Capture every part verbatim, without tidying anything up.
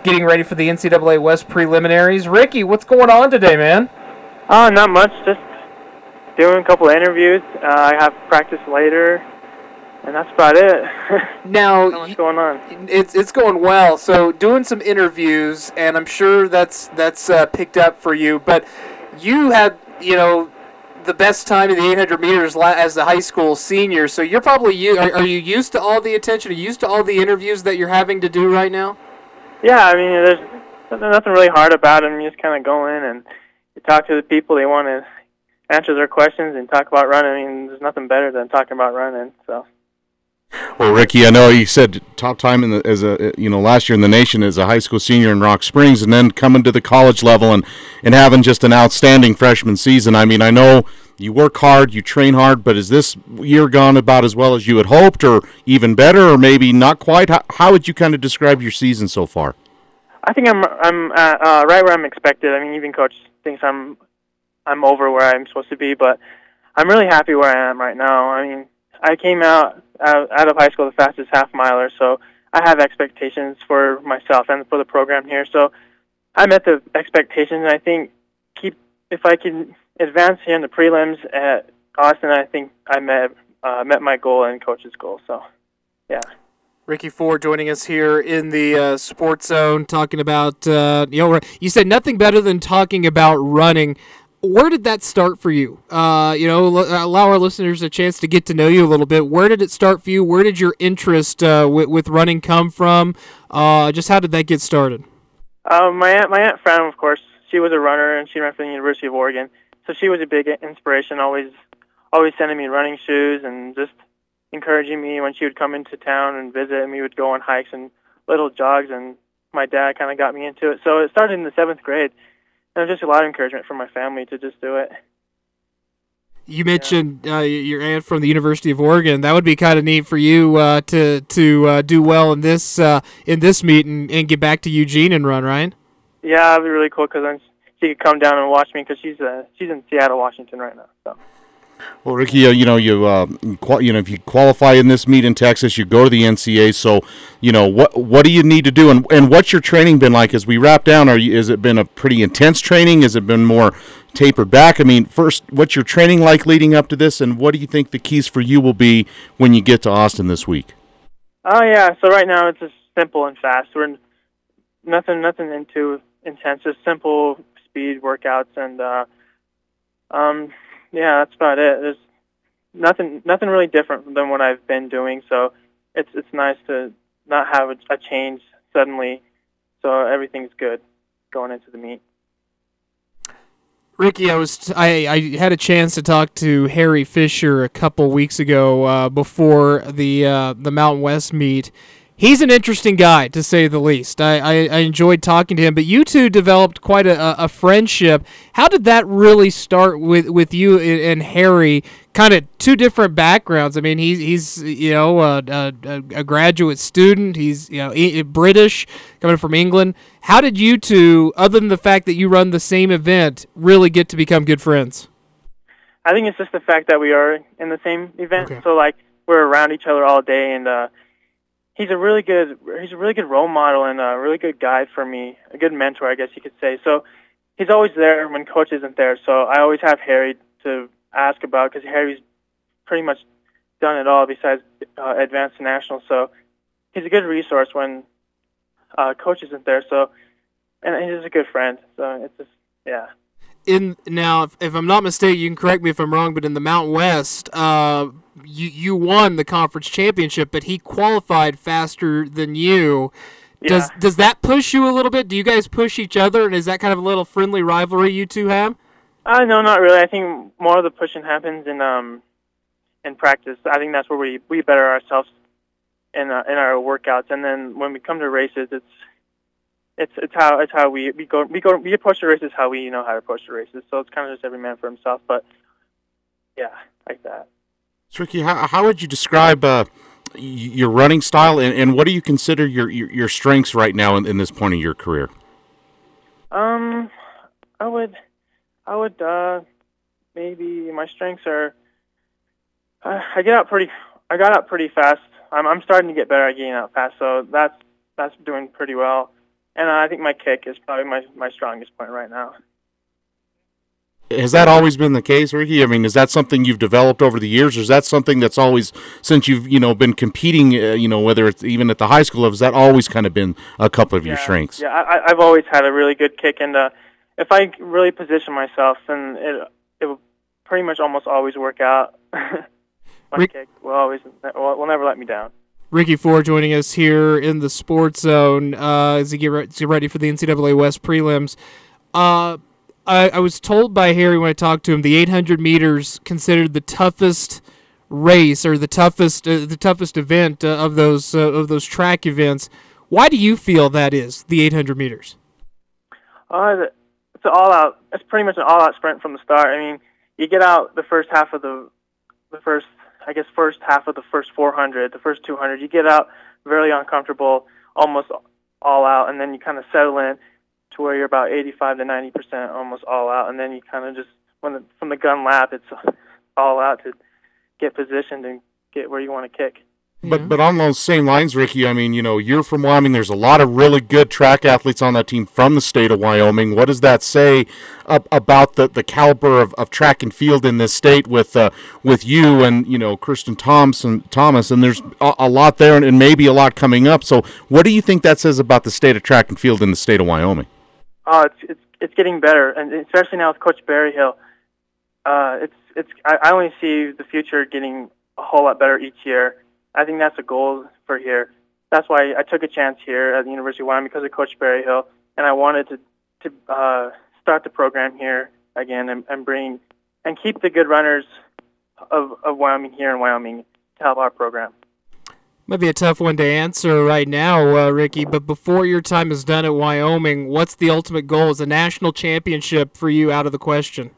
getting ready for the N C double A West preliminaries. Ricky, what's going on today, man? Oh, not much. Just doing a couple of interviews. Uh, I have practice later, and that's about it. Now, what's going on? It's it's going well. So doing some interviews, and I'm sure that's that's uh, picked up for you. But you had, you know, the best time in the eight hundred meters as a high school senior. So you're probably are, are you used to all the attention? Are you used to all the interviews that you're having to do right now? Yeah, I mean, there's nothing really hard about them. You just kind of go in and you talk to the people. They want to answer their questions and talk about running. I mean, there's nothing better than talking about running. So. Well, Ricky, I know you said top time in the, as a you know last year in the nation as a high school senior in Rock Springs, and then coming to the college level and, and having just an outstanding freshman season. I mean, I know you work hard, you train hard, but is this year gone about as well as you had hoped, or even better, or maybe not quite? How, how would you kind of describe your season so far? I think I'm I'm uh, uh, right where I'm expected. I mean, even coach thinks I'm I'm over where I'm supposed to be, but I'm really happy where I am right now. I mean, I came out out, out of high school the fastest half miler, so I have expectations for myself and for the program here. So I met the expectations, and I think keep if I can advance here in the prelims at Austin, I think I met uh, met my goal and coach's goal. So, yeah. Ricky Ford joining us here in the uh, Sports Zone, talking about uh, you know you said nothing better than talking about running. Where did that start for you? Uh, you know, allow our listeners a chance to get to know you a little bit. Where did it start for you? Where did your interest uh, with, with running come from? Uh, just how did that get started? Uh, my aunt, my aunt Fran, of course, she was a runner and she ran for the University of Oregon, so she was a big inspiration. Always, always sending me running shoes and just encouraging me when she would come into town and visit, and we would go on hikes and little jogs. And my dad kind of got me into it. So it started in the seventh grade. And it was just a lot of encouragement from my family to just do it. You mentioned yeah. uh, your aunt from the University of Oregon. That would be kind of neat for you uh, to to uh, do well in this uh, in this meet and, and get back to Eugene and run, right? Yeah, that'd be really cool because then she could come down and watch me because she's uh, she's in Seattle, Washington right now. So. Well, Ricky, uh, you know you uh, qual- you know if you qualify in this meet in Texas, you go to the N C A A. So, you know what what do you need to do, and and what's your training been like as we wrap down? Are you, has it been a pretty intense training? Has it been more tapered back? I mean, first, what's your training like leading up to this, and what do you think the keys for you will be when you get to Austin this week? Oh yeah, so right now it's just simple and fast. We're nothing nothing into intense, just simple speed workouts and uh, um. Yeah, that's about it. There's nothing, nothing really different than what I've been doing. So it's it's nice to not have a, a change suddenly. So everything's good going into the meet. Ricky, I was I, I had a chance to talk to Harry Fisher a couple weeks ago uh, before the uh, the Mountain West meet. He's an interesting guy, to say the least. I, I, I enjoyed talking to him, but you two developed quite a, a friendship. How did that really start with, with you and Harry? Kind of two different backgrounds. I mean, he's he's you know a, a, a graduate student. He's you know British, coming from England. How did you two, other than the fact that you run the same event, really get to become good friends? I think it's just the fact that we are in the same event. Okay. So like we're around each other all day, and uh, he's a really good he's a really good role model and a really good guide for me, a good mentor, I guess you could say. So he's always there when coach isn't there. So I always have Harry to ask about because Harry's pretty much done it all besides uh, advanced to national. So he's a good resource when uh, coach isn't there. So and he's a good friend. So it's just yeah. In now, if, if I'm not mistaken, you can correct me if I'm wrong, but in the Mountain West, uh, you you won the conference championship, but he qualified faster than you. Does yeah. does that push you a little bit? Do you guys push each other, and is that kind of a little friendly rivalry you two have? Uh, no, not really. I think more of the pushing happens in um in practice. I think that's where we, we better ourselves in uh, in our workouts, and then when we come to races, it's it's it's how it's how we, we go we go we approach the races how we know how to approach the races. So it's kind of just every man for himself. But yeah, like that. So Ricky, how how would you describe uh, your running style, and, and what do you consider your, your, your strengths right now in, in this point of your career? Um, I would. I would uh, maybe my strengths are. Uh, I get out pretty. I got out pretty fast. I'm I'm starting to get better at getting out fast, so that's that's doing pretty well. and uh, I think my kick is probably my my strongest point right now. Has that always been the case, Ricky? I mean, is that something you've developed over the years, or is that something that's always, since you've you know been competing, uh, you know, whether it's even at the high school level, has that always kind of been a couple of yeah, your strengths? Yeah, I, I've always had a really good kick, and uh, if I really position myself, then it it will pretty much almost always work out. my Rick- kick will always will, will never let me down. Ricky Ford joining us here in the Sports Zone uh, as he get, re- get ready for the N C double A West prelims. Uh, I, I was told by Harry when I talked to him the eight hundred meters considered the toughest race or the toughest uh, the toughest event uh, of those uh, of those track events. Why do you feel that is the eight hundred meters? Uh, it's an all-out. It's pretty much an all-out sprint from the start. I mean, you get out the first half of the the first. I guess first half of the first four hundred, the first two hundred, you get out very uncomfortable, almost all out, and then you kind of settle in to where you're about eighty-five to ninety percent almost all out, and then you kind of just, when the, from the gun lap, it's all out to get positioned and get where you want to kick. But but on those same lines, Ricky, I mean, you know, you're from Wyoming. There's a lot of really good track athletes on that team from the state of Wyoming. What does that say ab- about the, the caliber of, of track and field in this state with uh, with you and, you know, Kirsten Thompson, Thomas? And there's a, a lot there and, and maybe a lot coming up. So what do you think that says about the state of track and field in the state of Wyoming? Oh, it's it's it's getting better, and especially now with Coach Berryhill. Uh, it's it's I, I only see the future getting a whole lot better each year. I think that's a goal for here. That's why I took a chance here at the University of Wyoming because of Coach Berryhill, and I wanted to to uh, start the program here again and, and bring and keep the good runners of, of Wyoming here in Wyoming to help our program. Might be a tough one to answer right now, uh, Ricky, but before your time is done at Wyoming, what's the ultimate goal? Is a national championship for you out of the question?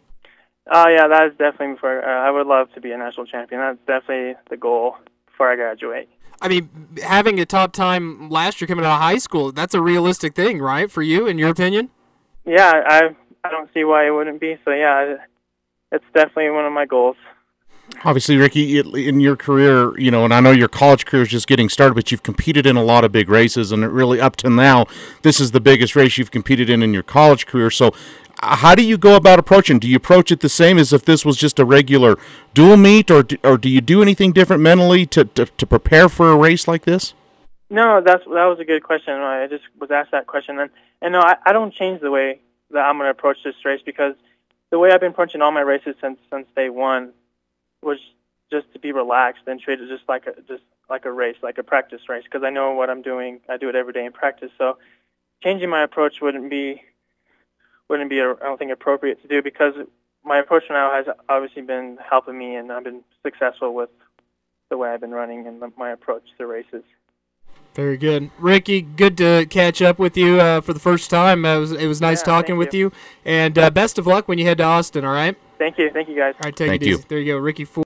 Oh, yeah, that is definitely for, uh, I would love to be a national champion. That's definitely the goal before I graduate. I mean, having a top time last year coming out of high school, that's a realistic thing, right, for you, in your opinion? Yeah, I I don't see why it wouldn't be. So, yeah, it's definitely one of my goals. Obviously, Ricky, in your career, you know, and I know your college career is just getting started, but you've competed in a lot of big races, and really up to now, this is the biggest race you've competed in in your college career. So how do you go about approaching? Do you approach it the same as if this was just a regular dual meet, or do, or do you do anything different mentally to, to, to prepare for a race like this? No, that's that was a good question. I just was asked that question, and and no, I, I don't change the way that I'm going to approach this race, because the way I've been approaching all my races since since day one was just to be relaxed and treat it just like a just like a race, like a practice race, because I know what I'm doing. I do it every day in practice, so changing my approach wouldn't be wouldn't be I don't think appropriate to do, because my approach now has obviously been helping me, and I've been successful with the way I've been running and my approach to races. Very good. Ricky, good to catch up with you uh, for the first time. Uh, it was it was nice Yeah, talking with you. you. And uh, best of luck when you head to Austin, all right? Thank you. Thank you, guys. All right, take Thank it you. easy. There you go, Ricky Ford.